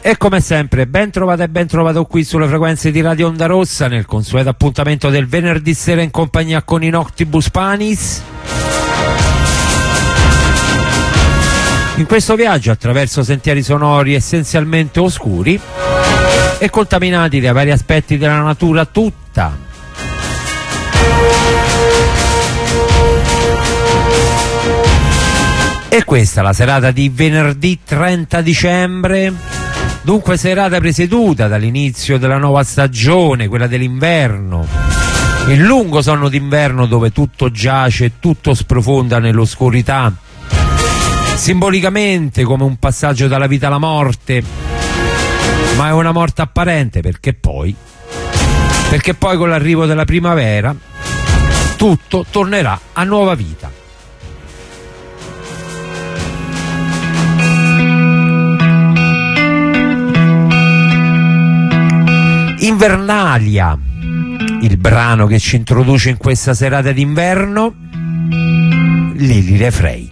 E come sempre ben trovata e ben trovato qui sulle frequenze di Radio Onda Rossa nel consueto appuntamento del venerdì sera in compagnia con i Noctibus Panis. In questo viaggio attraverso sentieri sonori essenzialmente oscuri e contaminati dai vari aspetti della natura tutta. E questa la serata di venerdì 30 dicembre. Dunque serata presieduta dall'inizio della nuova stagione, quella dell'inverno, il lungo sonno d'inverno dove tutto giace e tutto sprofonda nell'oscurità, simbolicamente come un passaggio dalla vita alla morte, ma è una morte apparente perché poi con l'arrivo della primavera tutto tornerà a nuova vita. Invernalia, il brano che ci introduce in questa serata d'inverno, Lili Refrei.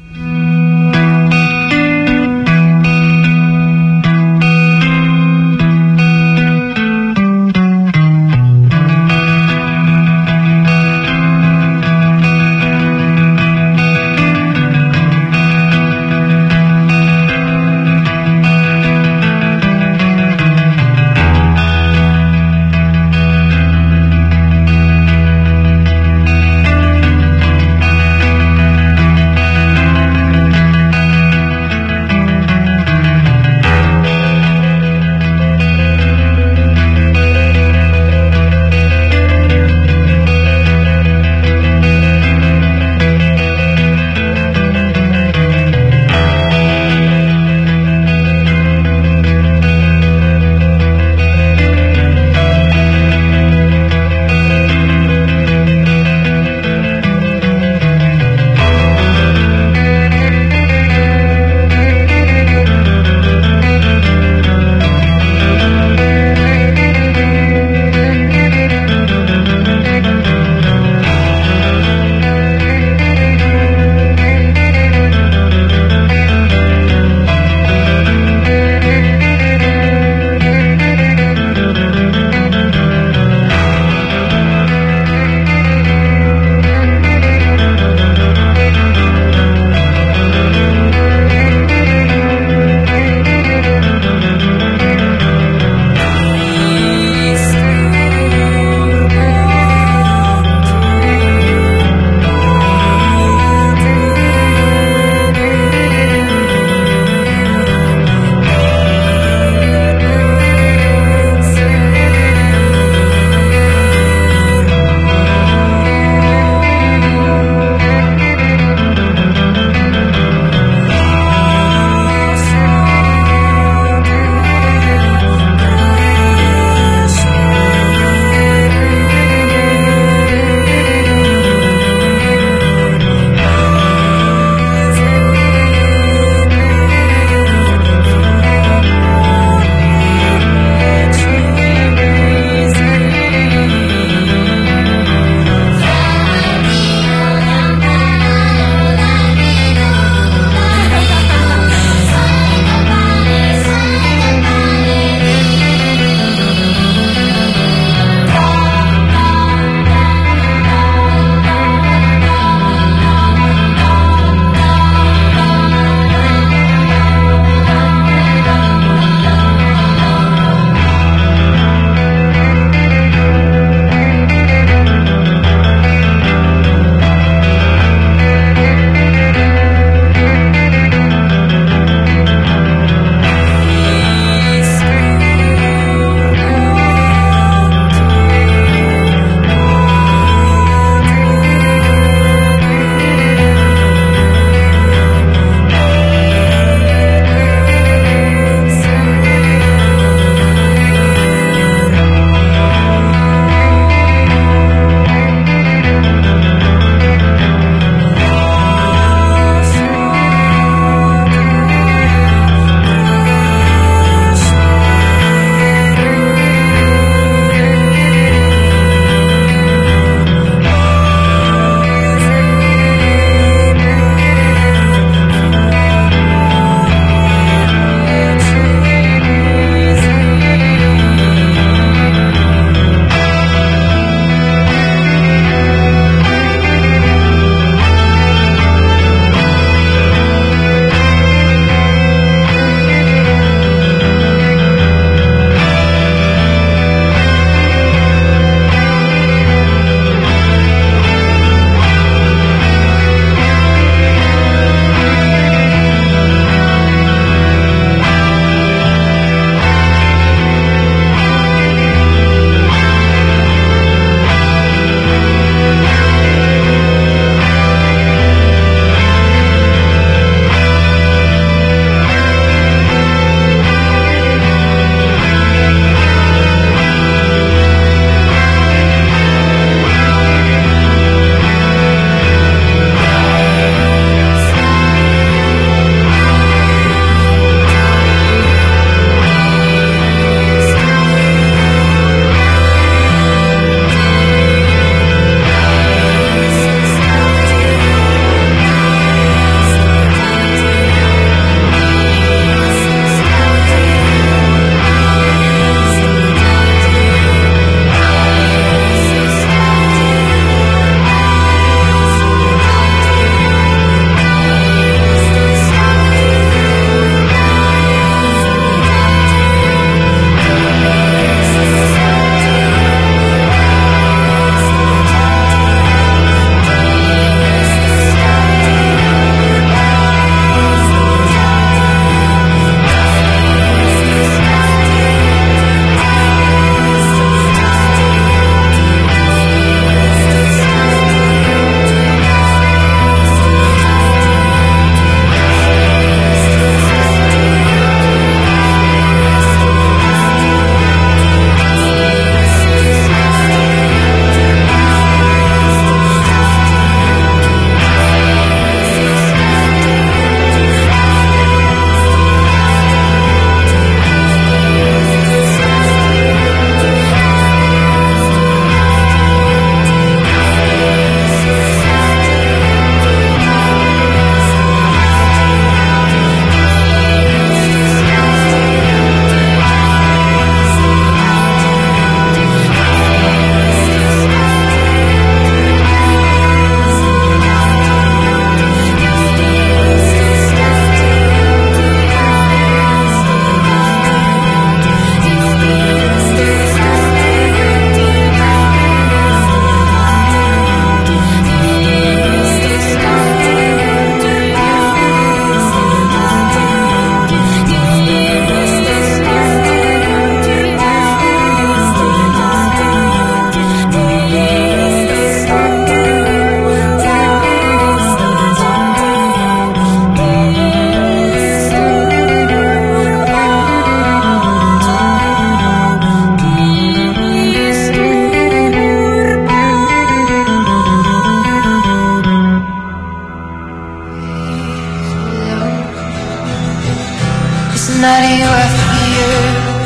not your fear.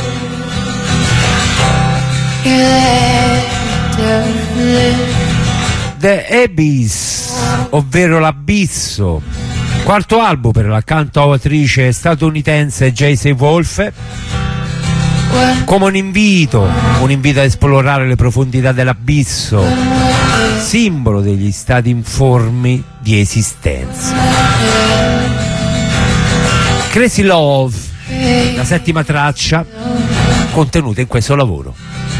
The Abyss, ovvero l'abisso, quarto album per la cantautrice statunitense J.C. Wolfe, come un invito a esplorare le profondità dell'abisso, simbolo degli stati informi di esistenza. Crazy Love, la settima traccia contenuta in questo lavoro.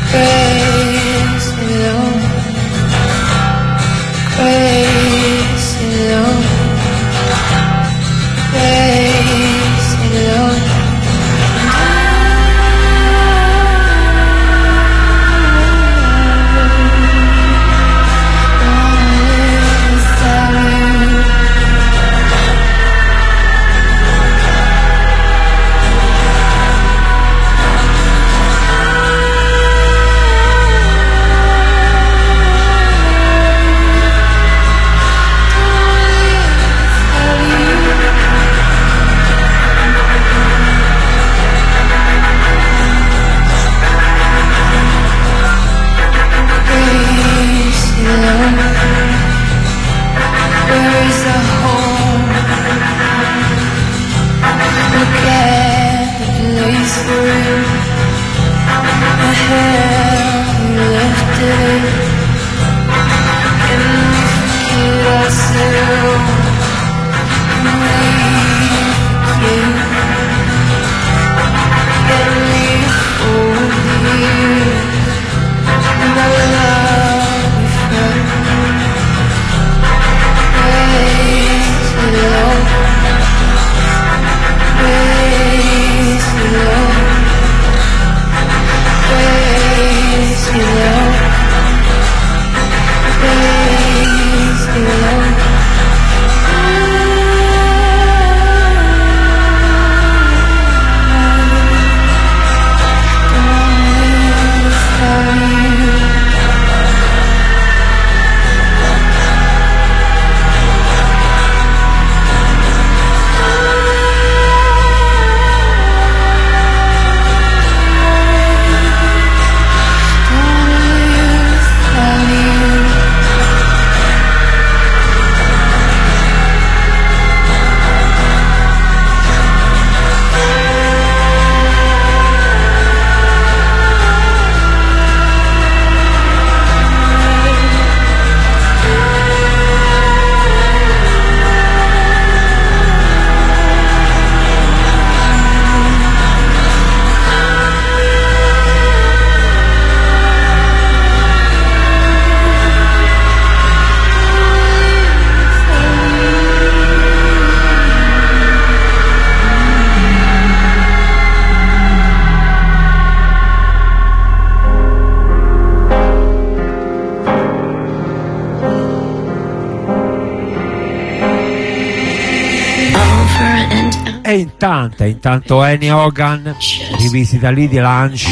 Intanto Annie Hogan rivisita Lady Lunch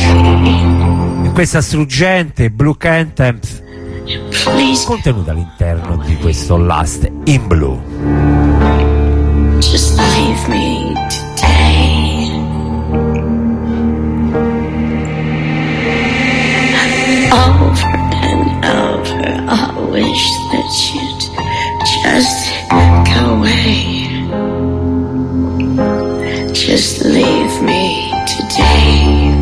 in questa struggente Blue Anthems contenuta all'interno di questo Last in Blue. Just leave me today. Over and over I wish that you'd just go away. Just leave me today.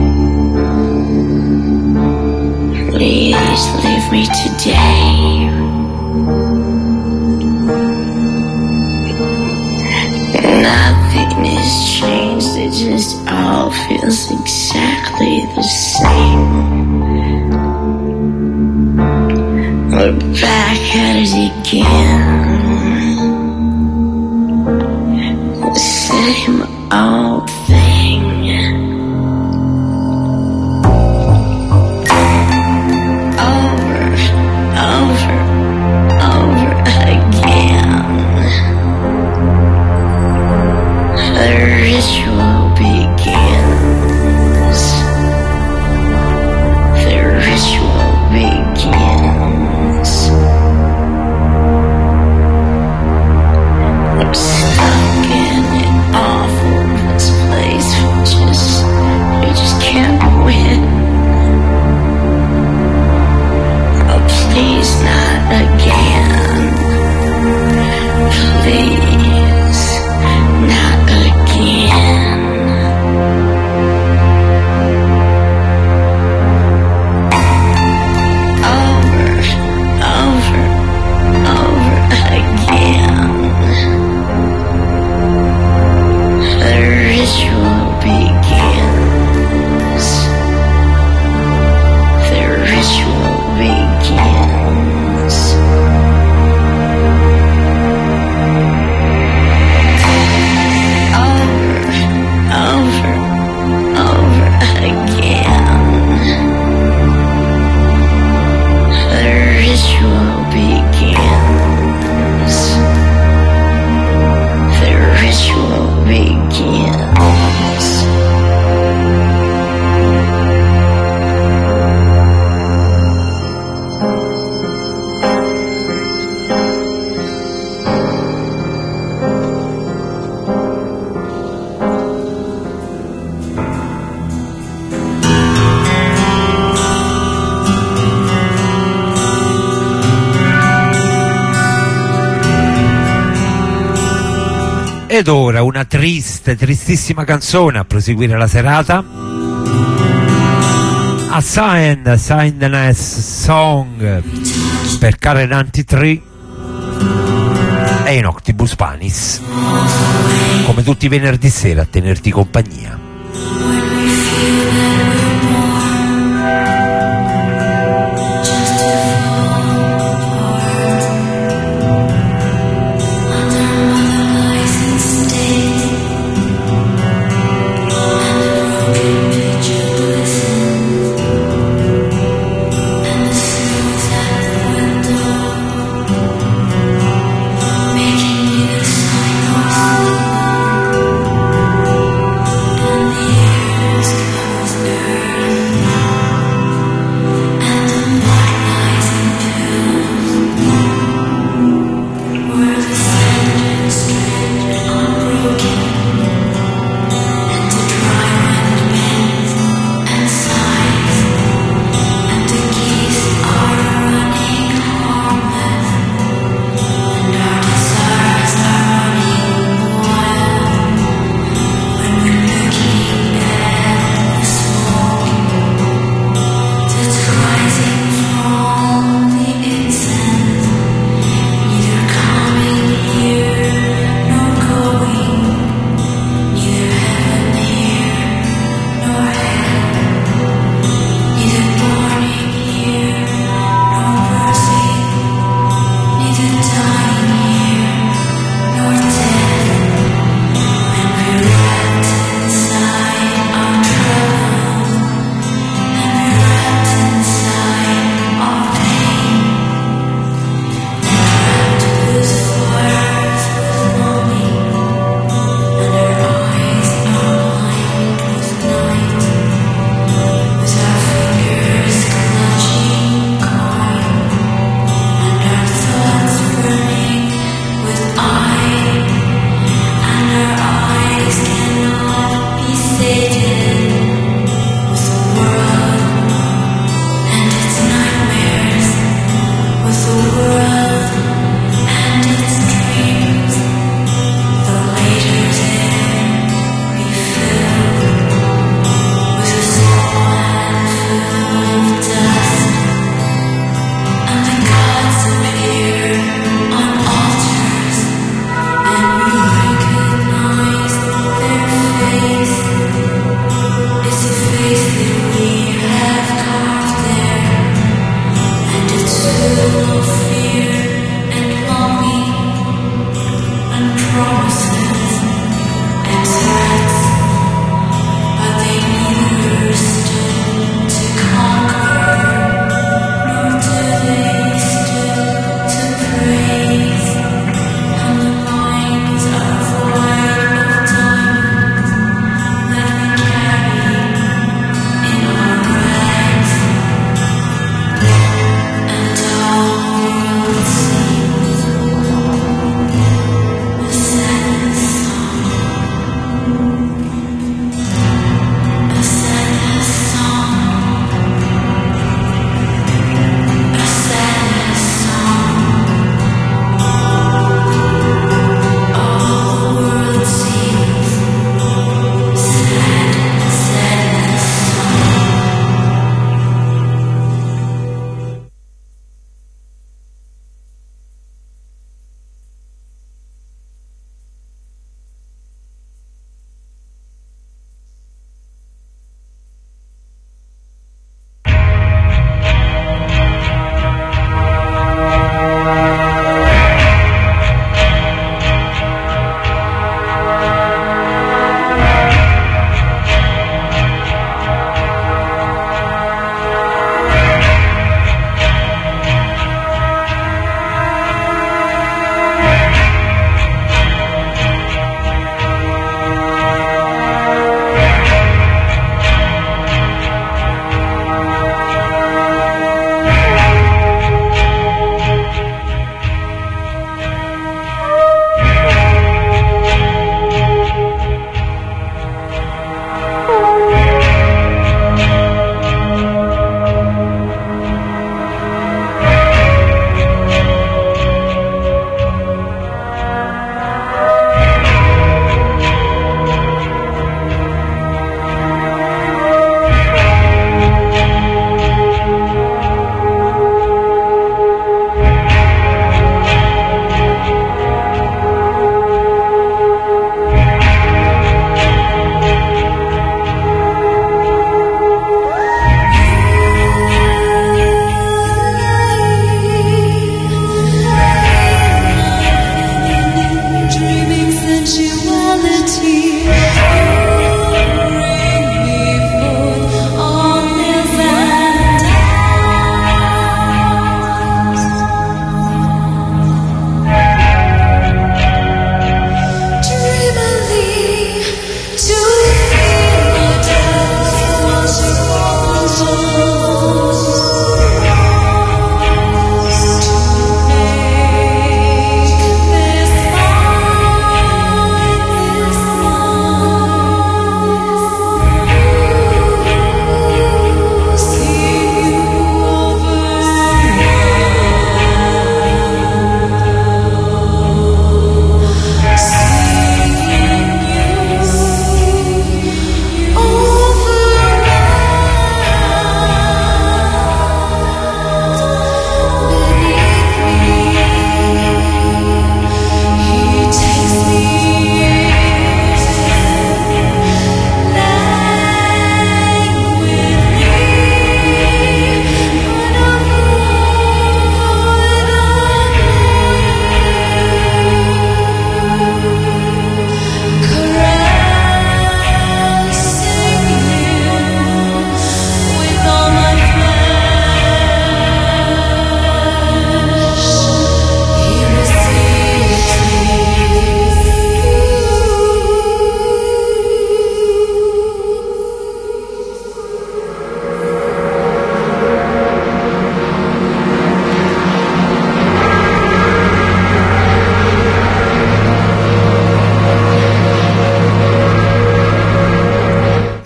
Please leave me today. Nothing has changed, it just all feels exactly the same. We're back at it again. The same old thing. Over, over, over again. The ritual begins. The ritual begins. I'm stuck in an awful place. begins. Ed ora una tristissima canzone a proseguire la serata. Assigned Ness Song per Karen Anti-Tree e in Octibus Panis, come tutti i venerdì sera a tenerti compagnia. Making me the sign of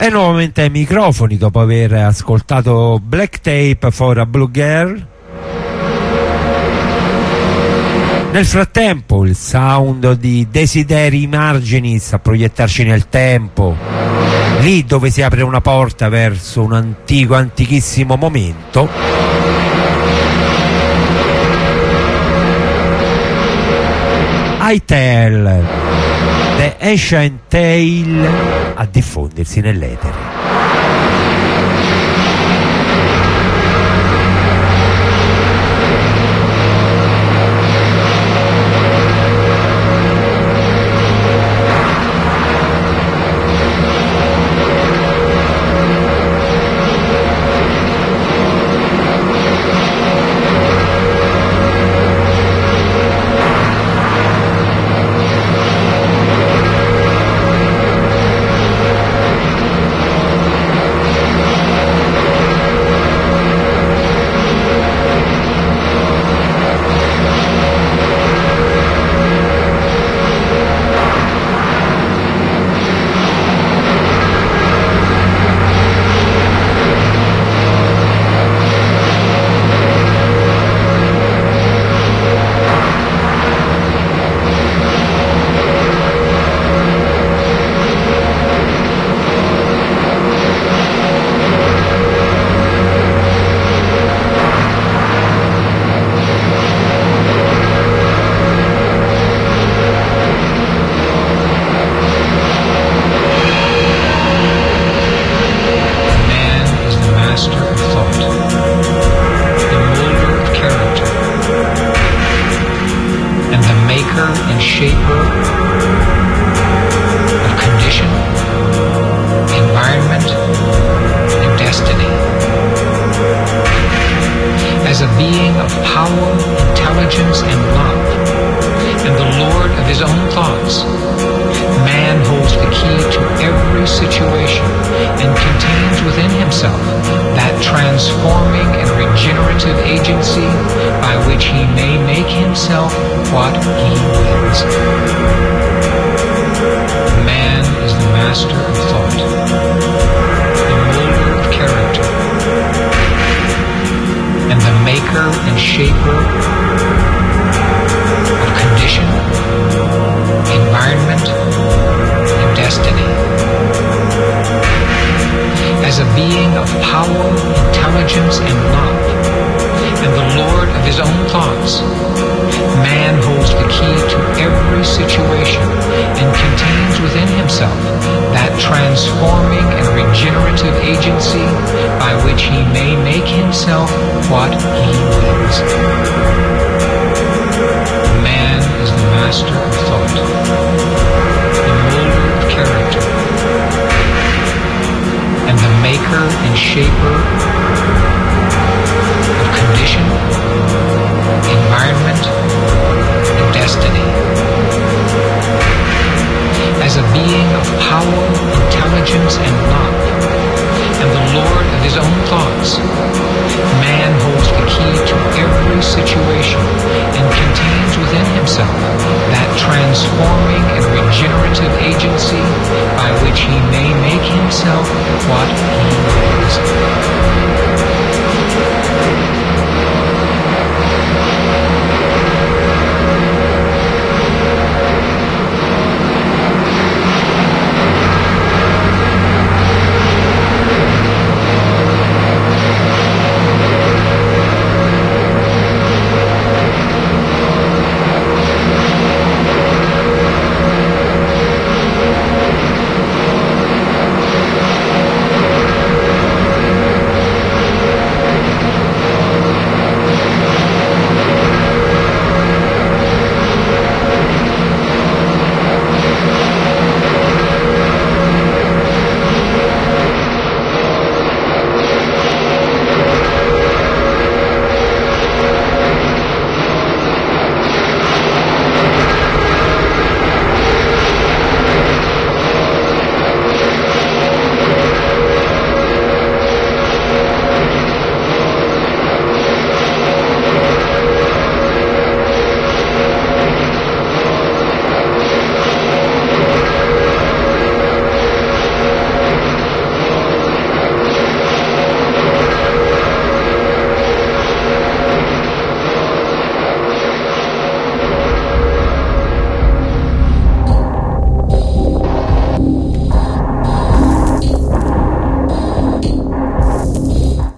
E nuovamente ai microfoni dopo aver ascoltato Black Tape for a Blue Girl. Nel frattempo il sound di Desideri Marginis a proiettarci nel tempo, lì dove si apre una porta verso un antichissimo momento. I Tell, The Ancient Tale, a diffondersi nell'etere.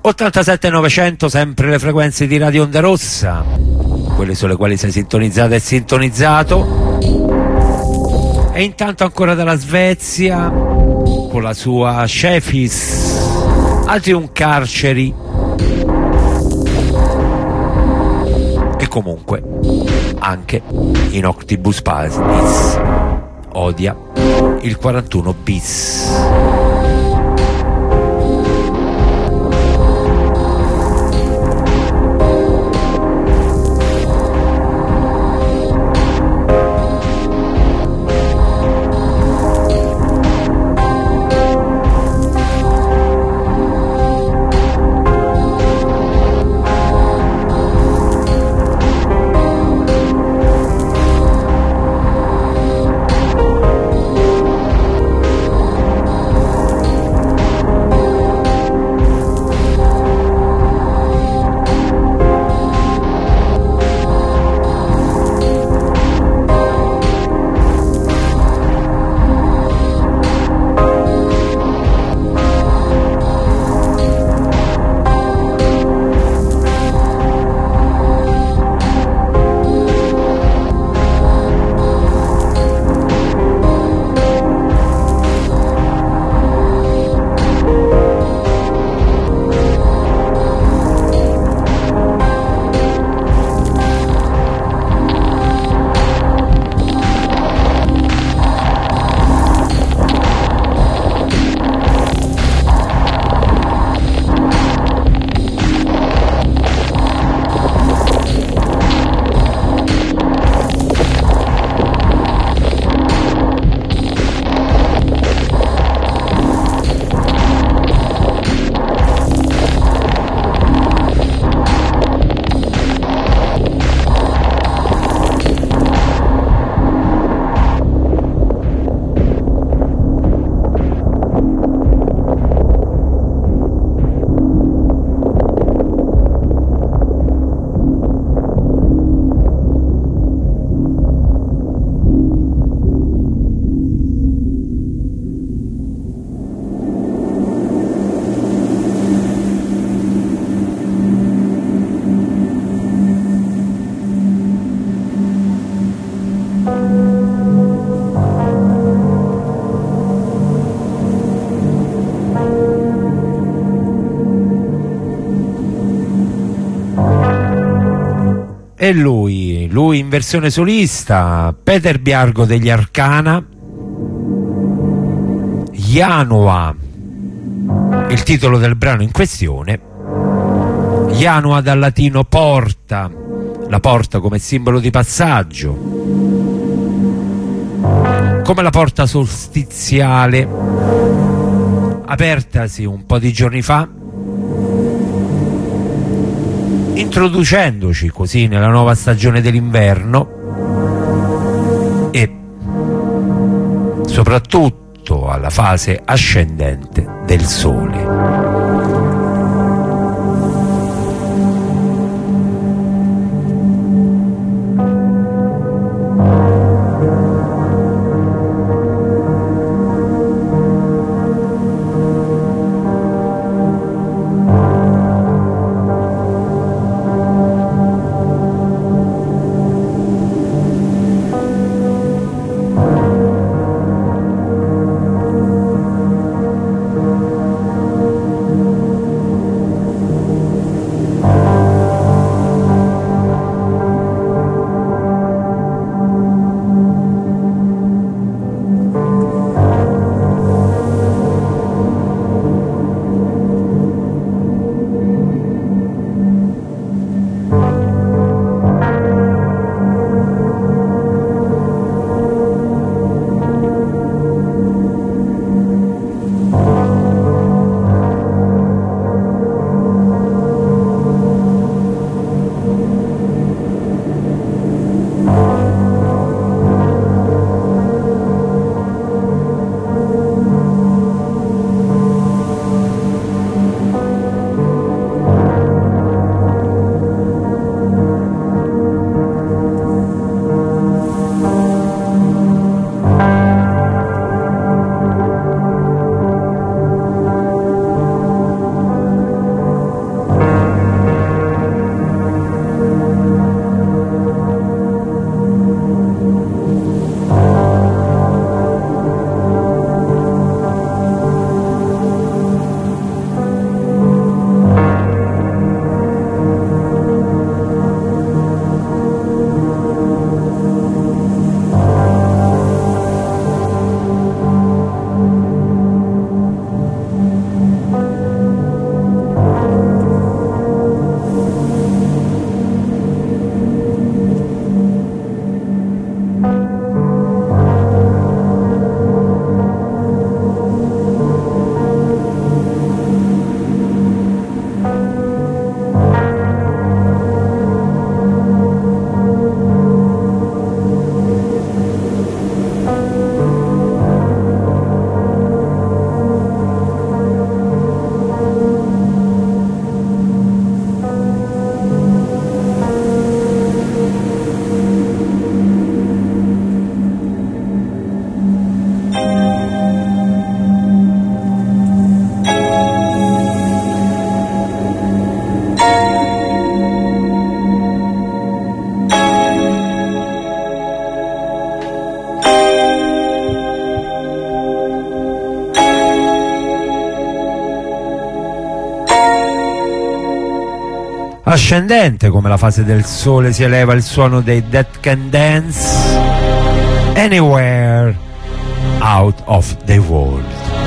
87 900, sempre le frequenze di Radio Onda Rossa, quelle sulle quali sei sintonizzato e sintonizzato. E intanto ancora dalla Svezia, con la sua Shefis, Atrium Carceri, e comunque anche in Octibus Panis odia il 41 bis. E lui in versione solista, Peter Biargo degli Arcana, Janua, il titolo del brano in questione. Janua dal latino porta, la porta come simbolo di passaggio, come la porta solstiziale apertasi un po' di giorni fa, introducendoci così nella nuova stagione dell'inverno e soprattutto alla fase ascendente del sole. ascendente, come la fase del sole, si eleva il suono dei Dead Can Dance, Anywhere Out of the World.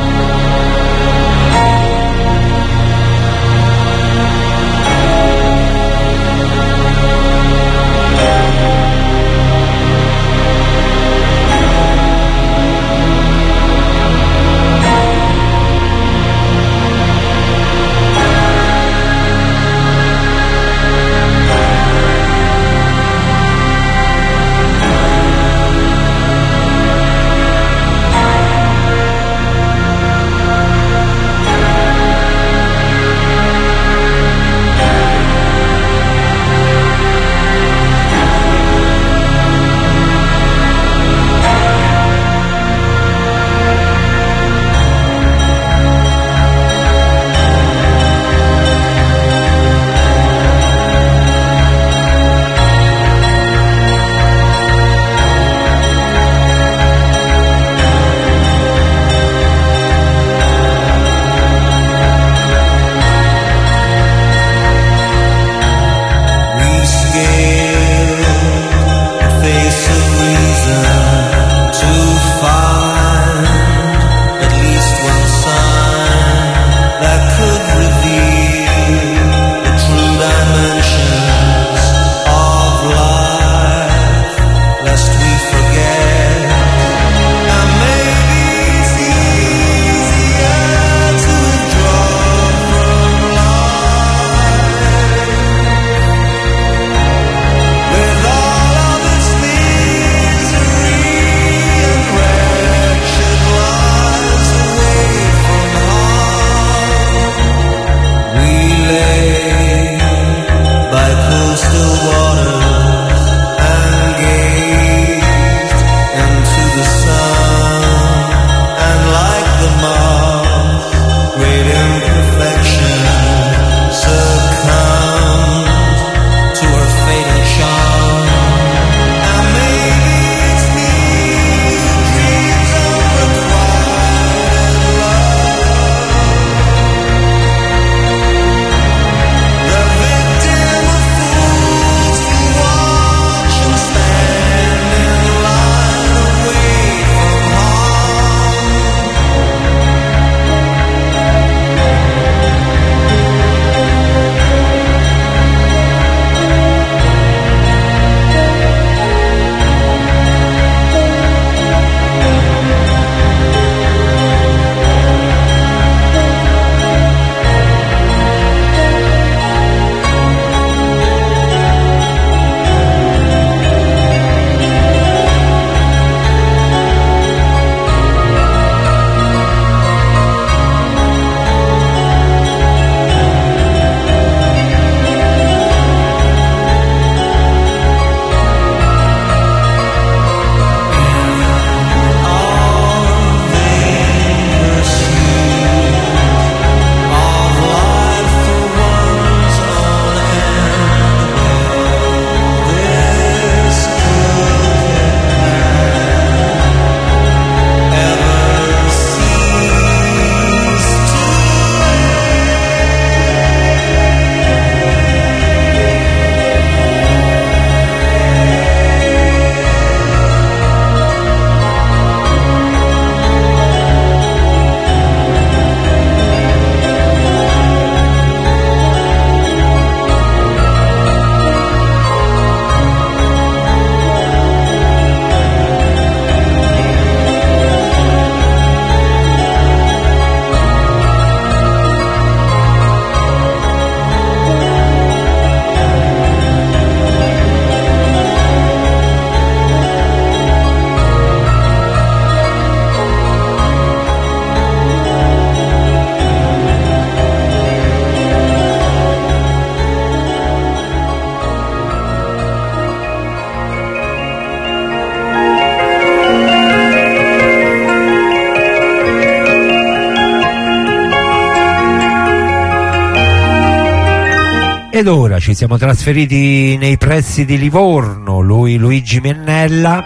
Ed ora ci siamo trasferiti nei pressi di Livorno, lui Luigi Minnella,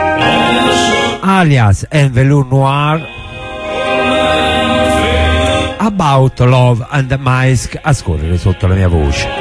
alias Envelope Noir, About Love and Mice a scorrere sotto la mia voce.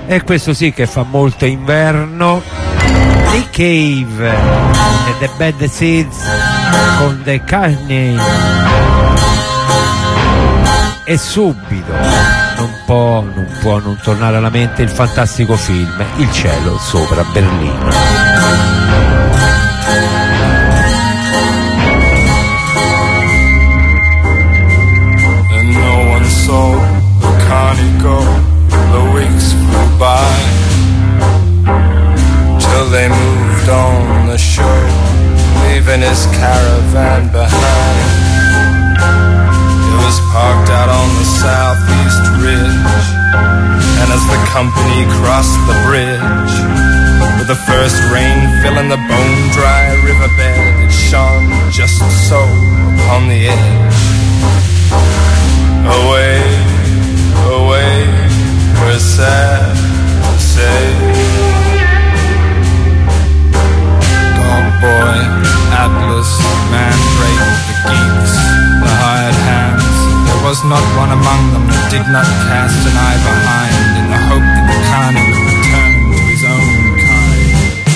E questo sì che fa molto inverno. Nick Cave e The Bad Seeds con The Carney. E subito non può non tornare alla mente il fantastico film Il cielo sopra Berlino. And no one saw the Carney go. The weeks flew by till they moved on the shore, leaving his caravan behind. It was parked out on the southeast ridge, and as the company crossed the bridge, with the first rain filling the bone-dry riverbed, it shone just so upon the edge. Away, away, we're sad to say. Dog boy, Atlas, Mandrake, the geeks, the hired hands. There was not one among them that did not cast an eye behind, in the hope that the Carney would return to his own kind.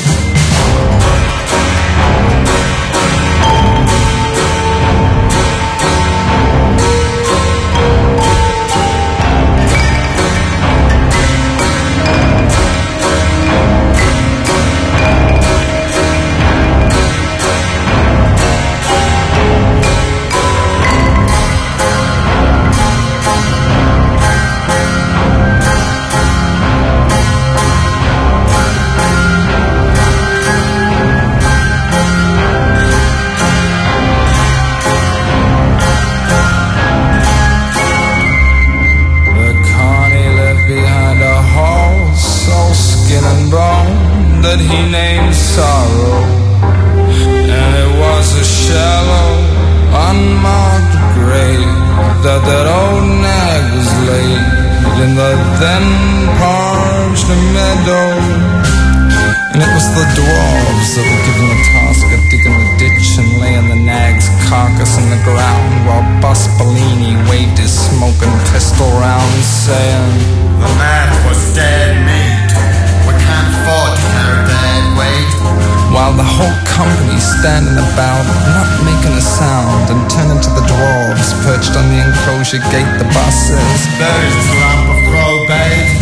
That he named sorrow, and it was a shallow, unmarked grave that old nag was laid in the then parched meadow. And it was the dwarves that were given the task of digging the ditch and laying the nag's carcass in the ground, while Bus Bellini waved his smoking pistol round, saying, "The man was dead meat. We can't afford to carry dead weight." While the whole company standing about, not making a sound, and turning to the dwarves perched on the enclosure gate, the boss says, "There's this lump of probate."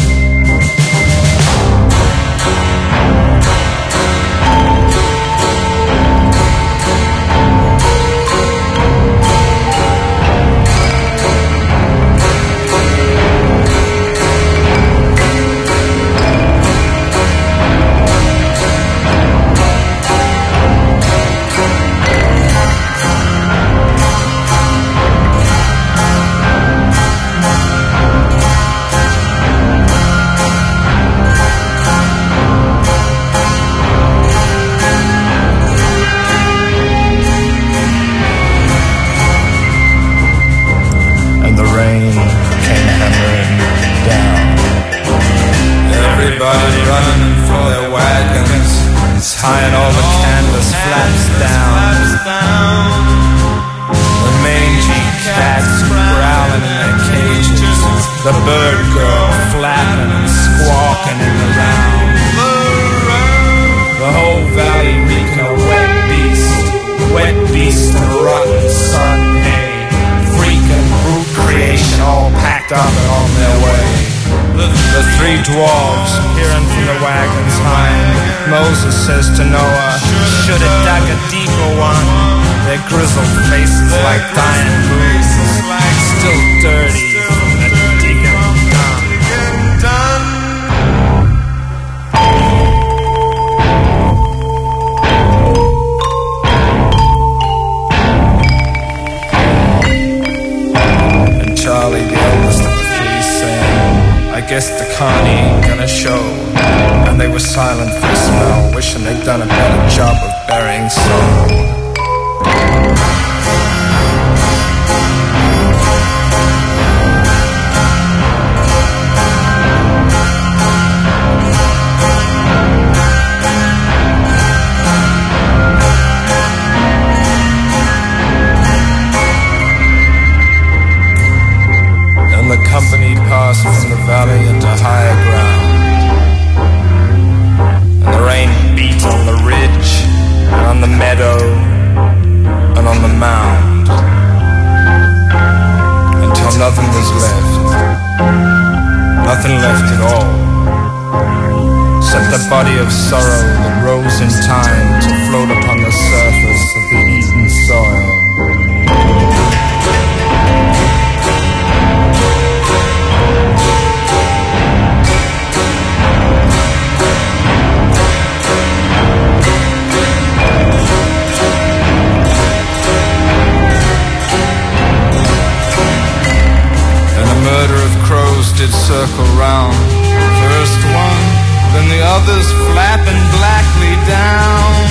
Everybody running for their wagons, tying all the canvas flaps down. The mangy cats growling in their cages, the bird girl flapping and squawking in the round. The whole valley reeking of wet beast and rotten sun hay, freak and brute creation all packed up and on their way. The three dwarves peering from the wagon's hind, Moses says to Noah, "Should have dug a deeper one." Their grizzled faces like dying bruises, still dirty from the digging done. And Charlie, the eldest of the three, saying, "I guess the Carney ain't gonna show." And they were silent for a spell, wishing they'd done a better job of burying sorrow. And the company passed from the valley into higher ground, nothing left at all, except a body of sorrow that rose in time to float upon the surface of the Eden soil. Did circle round, first one, then the others flapping blackly down.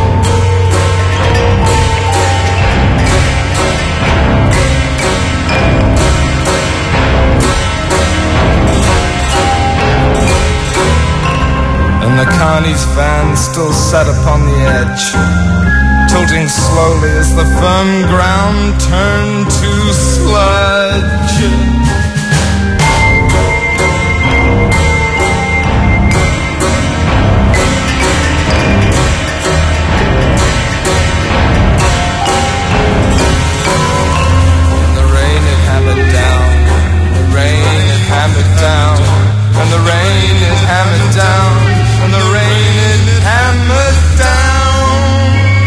And the Carney's van still sat upon the edge, tilting slowly as the firm ground turned to sludge. And the rain it hammered down, and the rain it hammered down.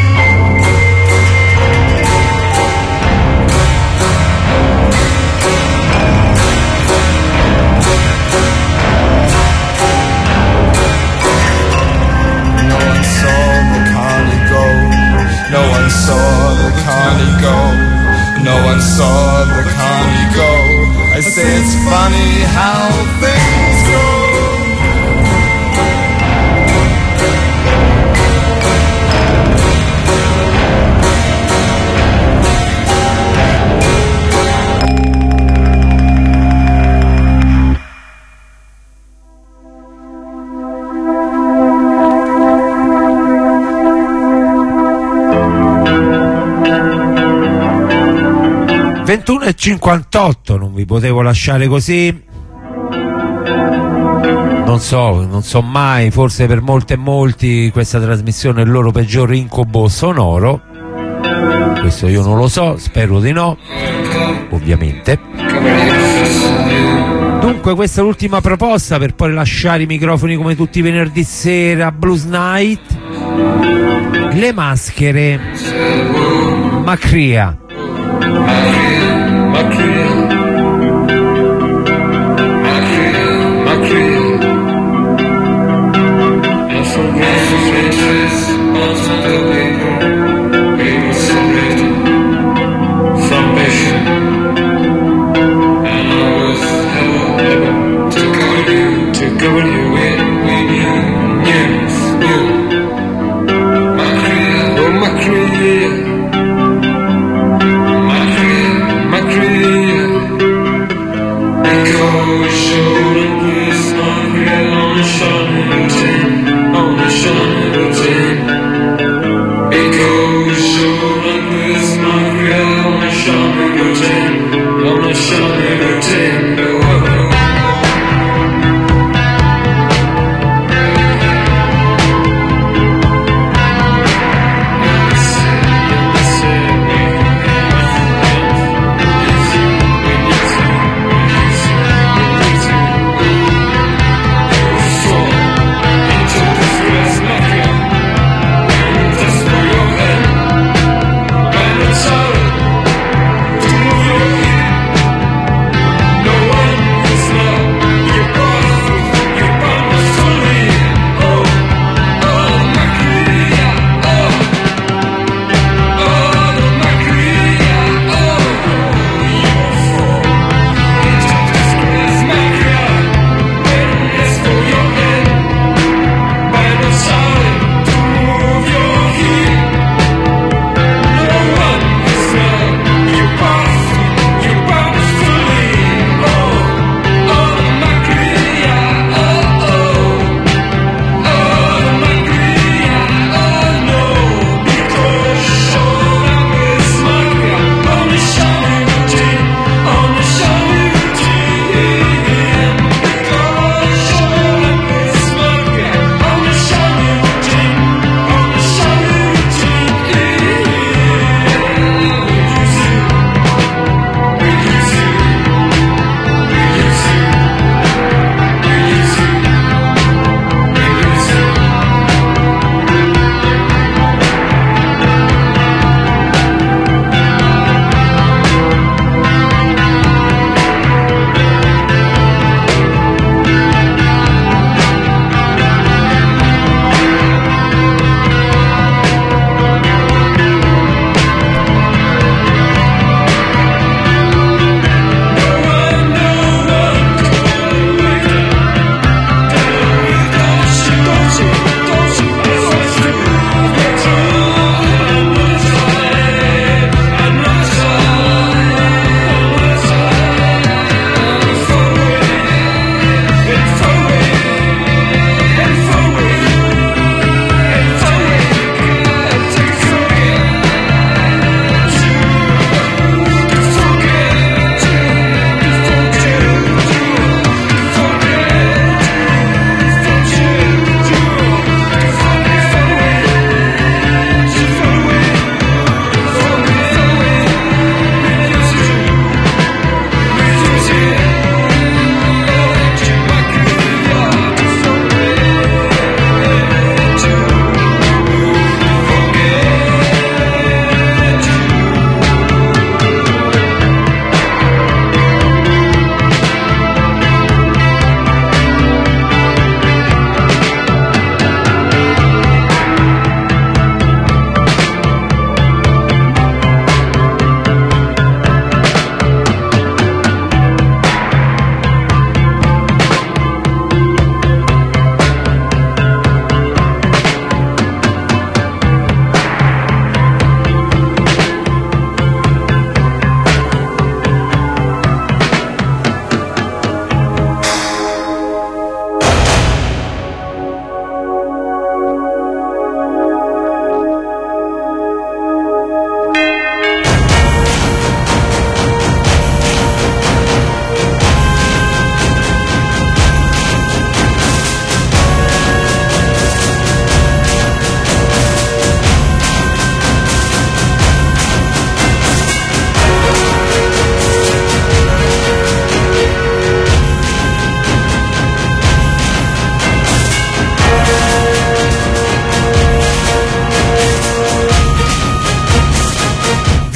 No one saw the Carney go, no one saw the Carney go, no one saw the Carney go. I say it's funny how things go. e 58, non vi potevo lasciare così. Non so mai, forse per molte e molti questa trasmissione è il loro peggior incubo sonoro. Questo io non lo so, spero di no, ovviamente. Dunque questa è l'ultima proposta per poi lasciare i microfoni come tutti i venerdì sera, Blues Night. Le Maschere, Macria. Macria,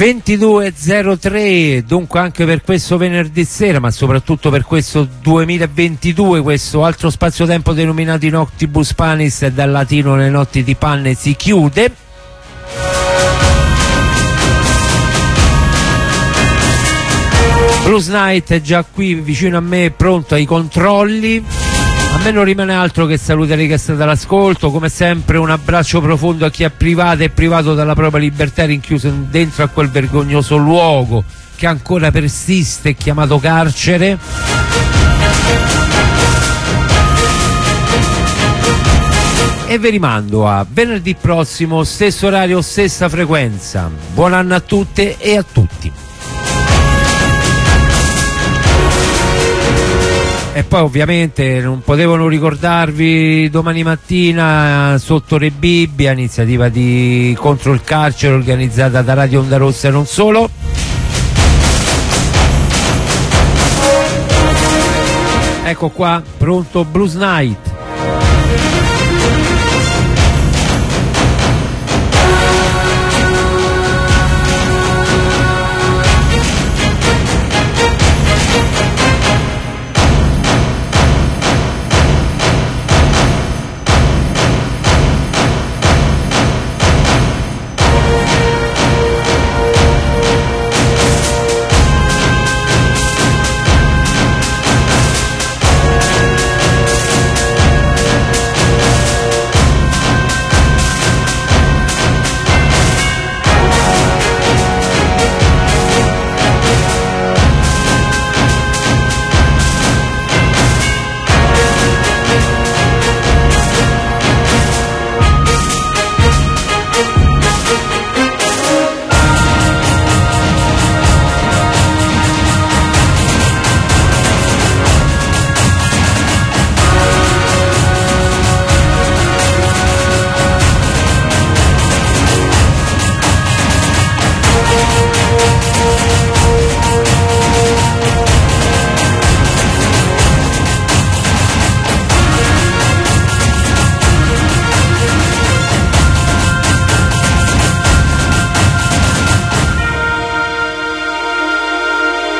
22.03, dunque anche per questo venerdì sera, ma soprattutto per questo 2022, questo altro spazio-tempo denominato Noctibus Panis, dal latino le notti di panne, si chiude. Blues Night è già qui vicino a me, pronto ai controlli. A me non rimane altro che salutare chi è stato all'ascolto, come sempre un abbraccio profondo a chi è privato e privato dalla propria libertà, rinchiuso dentro a quel vergognoso luogo che ancora persiste, chiamato carcere. E vi rimando a venerdì prossimo, stesso orario, stessa frequenza. Buon anno a tutte e a tutti. E poi ovviamente non potevano ricordarvi domani mattina sotto Re Bibbia, iniziativa contro il carcere organizzata da Radio Onda Rossa e non solo. Ecco qua, pronto Blues Night.